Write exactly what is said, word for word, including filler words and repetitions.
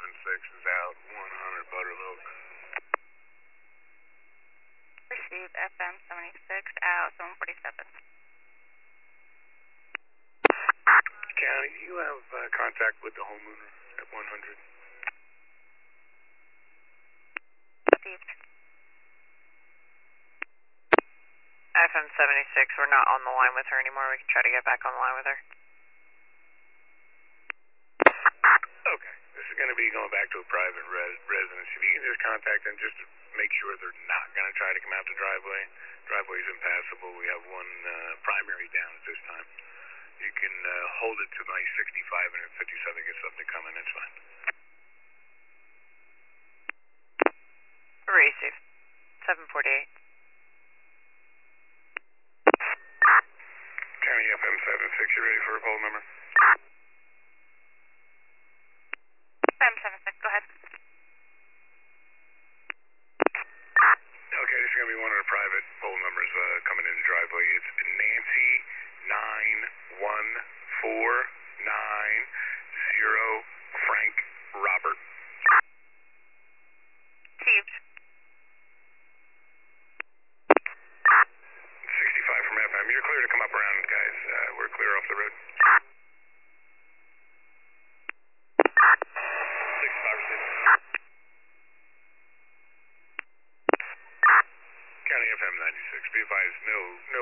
seventy-six is out, one hundred Buttermilk. Receive F M seventy-six out, seven forty-seven. County, do you have uh, contact with the homeowner at one hundred? Received. F M seventy-six, we're not on the line with her anymore. We can try to get back on the line with her. Okay. This is going to be going back to a private res residence. If you can just contact them just to make sure they're not going to try to come out the driveway. Driveway's impassable. We have one uh, primary down at this time. You can uh, hold it to my sixty-five and at fifty-seven get something coming. That's fine. Receive. seven forty-eight. County F M seventy-six, you ready for a poll number? F M seventy-six, go ahead. Okay, this is going to be one of the private poll numbers uh, coming in the driveway. It's Nancy nine one four nine zero Frank Robert. Received. sixty-five from F M. You're clear to come up around, guys. Uh, we're clear off the road. sixty-five received. County F M ninety-six. Be advised, no